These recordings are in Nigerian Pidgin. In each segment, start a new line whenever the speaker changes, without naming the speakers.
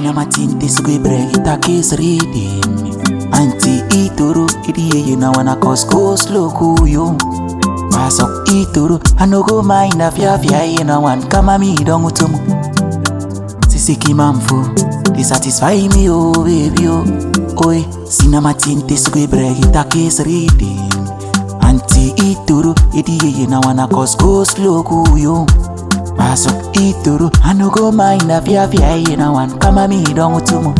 Sina matinte squebre itakis reading. Anti ituru idiye na wana cause go slow kuyo. Pasok ituru anogo mind afya na wan kama mi dongu tumu. Sisiki mamfu dissatisfy me oh baby oh. Oi sina matinte squebre itakis reading. Anti ituru idiye na wana cause go slow kuyo. Pasok ituru anogo mind afya na wan kama mi dongu tumu.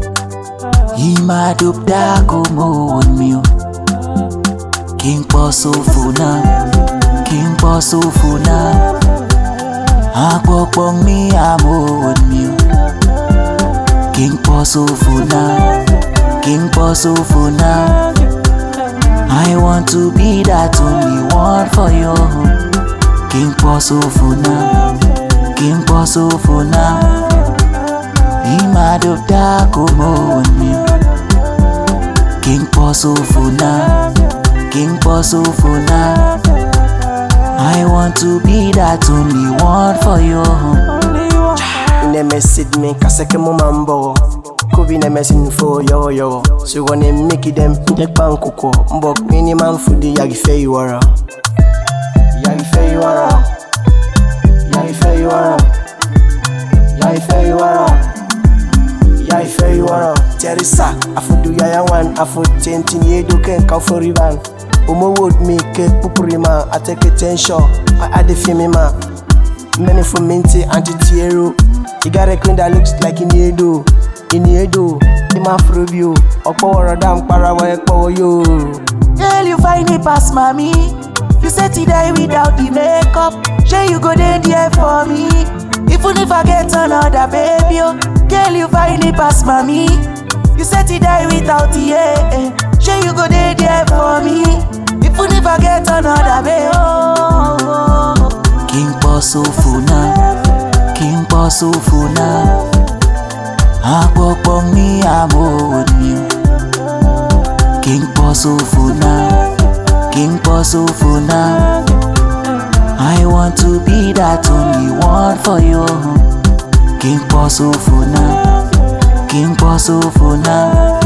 Ima dubda komo on me King Posofuna King Posofuna Akpokpong mi amo on me King Posofuna King Posofuna I want to be that only one for you King Posofuna King Posofuna Ima dubda komo on me King Posofuna King Posofuna I want to be that only one for you
Neme sid me kaseke mo mambo Kubi neme sin for yo So wanna make them Dek bankuko Mbok minimum foodi yagi fe you wara Yagi fe you wara Yagi fe you wara Yagi fe you wara Yagi fe you wara Teresa afudu yaya wan Afud tentin yedo ken ka for riban Omo would me ke pupurima I take attention I add the femi ma Many for minty anti-tiero You got a queen that looks like Iniedo Ima frobio Okpo wara dam para wa ekpo yo
Girl you find me past mommy You said to die without the makeup Sure you go there for me Even if I get another baby oh. Girl you find me past mommy You said to die without the Sure you go there for me Even if I get another baby oh. King Posofuna King Posofuna Akpokpong mi amo on me King Posofuna King Posofuna I want to be that only one for you King Posofuna King Posofuna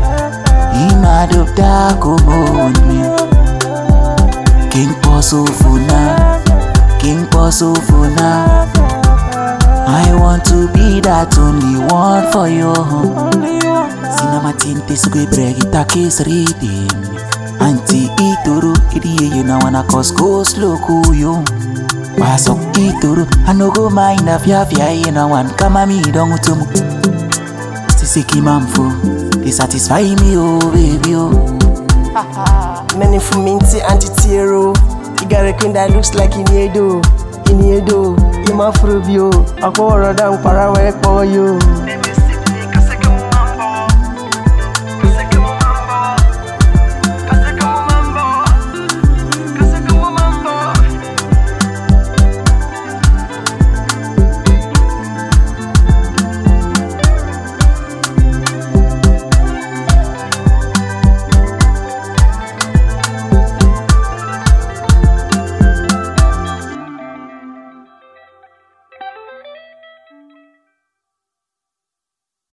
Ima dubda komo on me King Posofuna King Posofuna I want to be that only one for you Sina matinte squebre itakis reading Anti ituru idiye na wana cause go slow kuyo Pasok ituru anogo mind afya na wan kama mi dongu tumu Sisiki mamfu dissatisfy me oh baby oh
Many for minty anti-tiero You got a queen that looks like Iniedo Ima frobio Okpo wara dam para wa ekpo yo